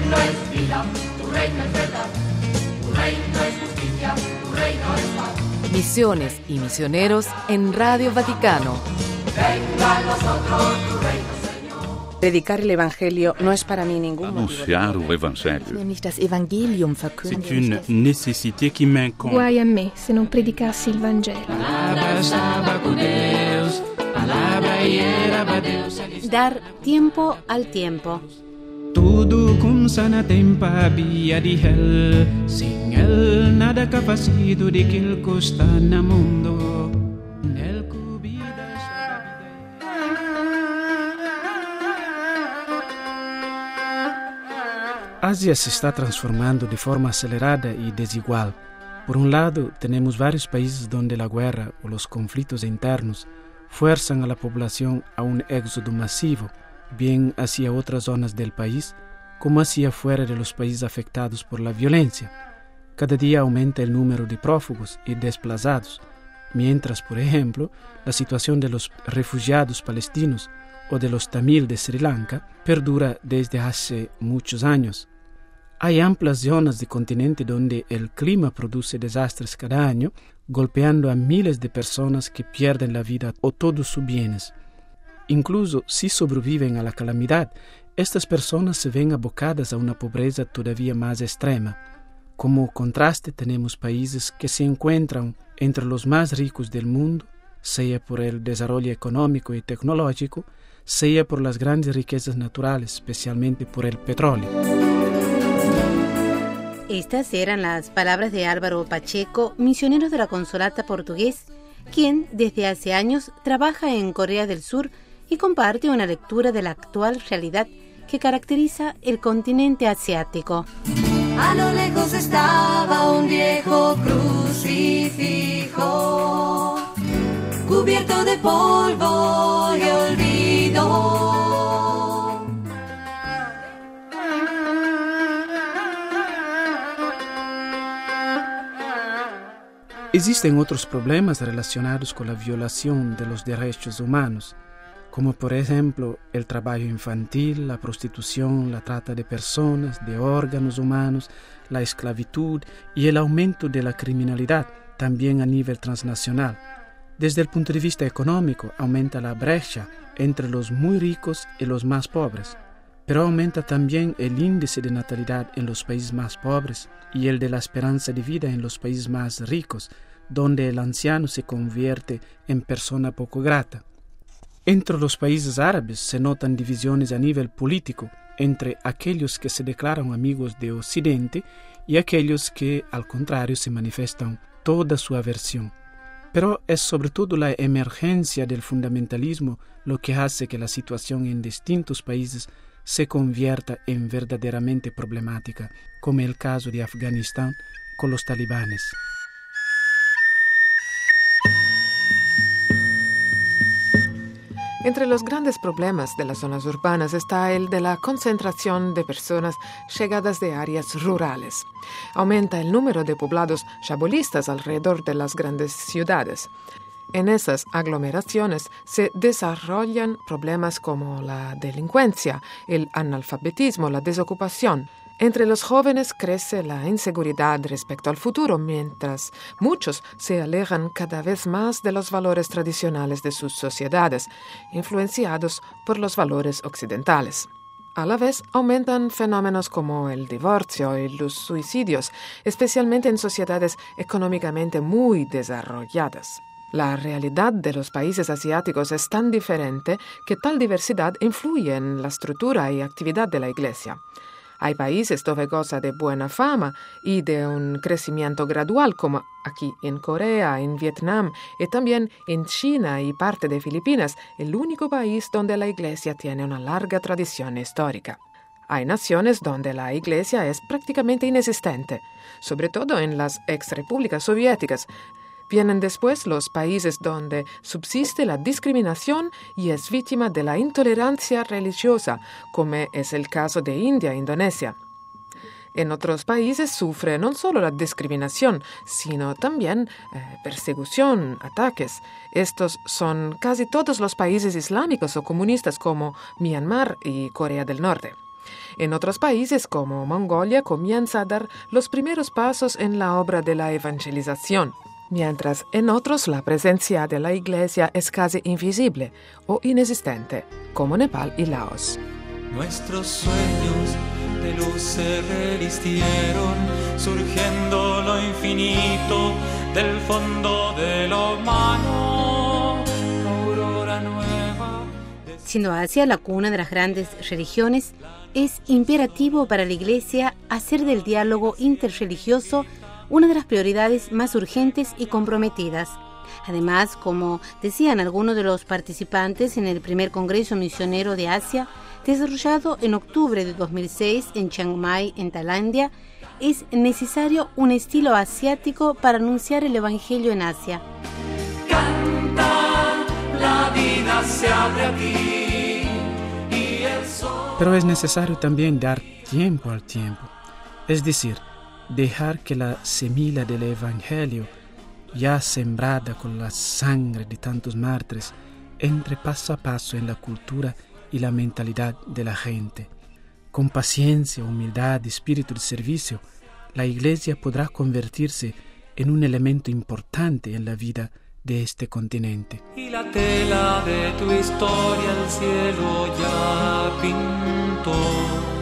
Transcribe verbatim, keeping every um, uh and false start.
reino es vida, tu reino es verdad, tu reino es justicia, tu reino es paz. Misiones y misioneros en Radio Vaticano. Venga a nosotros tu reino, Señor. Predicar el Evangelio no es para mí ningún Anunciar o Evangelho Nämlich das Evangelium verkünden. C'est une nécessité qui m'incombe. Guai a me se non predicassi il Vangelo. Dar tiempo al tiempo. Tudo com sana tempa via di hell. Sin el nada capacito de que el costa na mundo. Nel cubida Asia se está transformando de forma acelerada y desigual. Por un lado, tenemos varios países donde la guerra o los conflictos internos fuerzan a la población a un éxodo masivo, bien hacia otras zonas del país, como hacia fuera de los países afectados por la violencia. Cada día aumenta el número de prófugos y desplazados, mientras, por ejemplo, la situación de los refugiados palestinos o de los tamil de Sri Lanka perdura desde hace muchos años. Hay amplias zonas de continente donde el clima produce desastres cada año, golpeando a miles de personas que pierden la vida o todos sus bienes. Incluso si sobreviven a la calamidad, estas personas se ven abocadas a una pobreza todavía más extrema. Como contraste tenemos países que se encuentran entre los más ricos del mundo, sea por el desarrollo económico y tecnológico, sea por las grandes riquezas naturales, especialmente por el petróleo. Estas eran las palabras de Álvaro Pacheco, misionero de la Consolata portugués, quien desde hace años trabaja en Corea del Sur y comparte una lectura de la actual realidad que caracteriza el continente asiático. A lo lejos estaba un viejo crucifijo, cubierto de polvo y olvido. Existen otros problemas relacionados con la violación de los derechos humanos, como por ejemplo el trabajo infantil, la prostitución, la trata de personas, de órganos humanos, la esclavitud y el aumento de la criminalidad, también a nivel transnacional. Desde el punto de vista económico, aumenta la brecha entre los muy ricos y los más pobres, pero aumenta también el índice de natalidad en los países más pobres y el de la esperanza de vida en los países más ricos, donde el anciano se convierte en persona poco grata. Entre los países árabes se notan divisiones a nivel político entre aquellos que se declaran amigos de Occidente y aquellos que, al contrario, se manifiestan toda su aversión. Pero es sobre todo la emergencia del fundamentalismo lo que hace que la situación en distintos países se convierta en verdaderamente problemática, como el caso de Afganistán con los talibanes. Entre los grandes problemas de las zonas urbanas está el de la concentración de personas llegadas de áreas rurales. Aumenta el número de poblados chabolistas alrededor de las grandes ciudades. En esas aglomeraciones se desarrollan problemas como la delincuencia, el analfabetismo, la desocupación. Entre los jóvenes crece la inseguridad respecto al futuro, mientras muchos se alejan cada vez más de los valores tradicionales de sus sociedades, influenciados por los valores occidentales. A la vez, aumentan fenómenos como el divorcio y los suicidios, especialmente en sociedades económicamente muy desarrolladas. La realidad de los países asiáticos es tan diferente que tal diversidad influye en la estructura y actividad de la Iglesia. Hay países donde goza de buena fama y de un crecimiento gradual, como aquí en Corea, en Vietnam y también en China y parte de Filipinas, el único país donde la Iglesia tiene una larga tradición histórica. Hay naciones donde la Iglesia es prácticamente inexistente, sobre todo en las exrepúblicas soviéticas. Vienen después los países donde subsiste la discriminación y es víctima de la intolerancia religiosa, como es el caso de India e Indonesia. En otros países sufre no solo la discriminación, sino también eh, persecución, ataques. Estos son casi todos los países islámicos o comunistas como Myanmar y Corea del Norte. En otros países como Mongolia comienza a dar los primeros pasos en la obra de la evangelización, mientras en otros la presencia de la Iglesia es casi invisible o inexistente, como Nepal y Laos. Nuestros sueños de luz se revistieron, surgiendo lo infinito del fondo de lo humano, aurora nueva. Siendo Asia la cuna de las grandes religiones, es imperativo para la Iglesia hacer del diálogo interreligioso una de las prioridades más urgentes y comprometidas. Además, como decían algunos de los participantes en el primer Congreso Misionero de Asia, desarrollado en octubre de dos mil seis en Chiang Mai, en Tailandia, es necesario un estilo asiático para anunciar el Evangelio en Asia. Canta, la vida se abre a ti y el sol. Pero es necesario también dar tiempo al tiempo, es decir, dejar que la semilla del Evangelio, ya sembrada con la sangre de tantos mártires, entre paso a paso en la cultura y la mentalidad de la gente. Con paciencia, humildad y espíritu de servicio, la Iglesia podrá convertirse en un elemento importante en la vida de este continente. Y la tela de tu historia el cielo ya pintó.